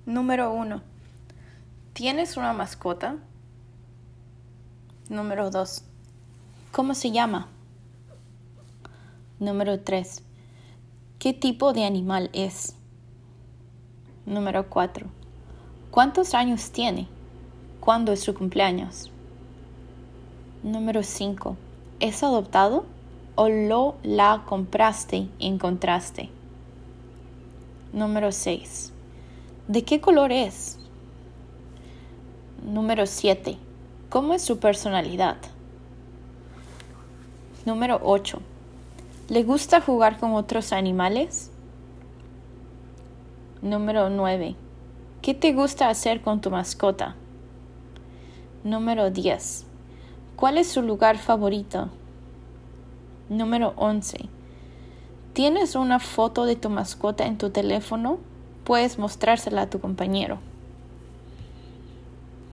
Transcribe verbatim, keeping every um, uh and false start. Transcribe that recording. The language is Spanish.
Número uno. ¿Tienes una mascota? Número dos. ¿Cómo se llama? Número tres. ¿Qué tipo de animal es? Número cuatro. ¿Cuántos años tiene? ¿Cuándo es su cumpleaños? Número cinco. ¿Es adoptado o lo la compraste y encontraste? Número seis. ¿De qué color es? Número siete. ¿Cómo es su personalidad? Número ocho. ¿Le gusta jugar con otros animales? Número nueve. ¿Qué te gusta hacer con tu mascota? Número diez. ¿Cuál es su lugar favorito? Número once. ¿Tienes una foto de tu mascota en tu teléfono? Puedes mostrársela a tu compañero.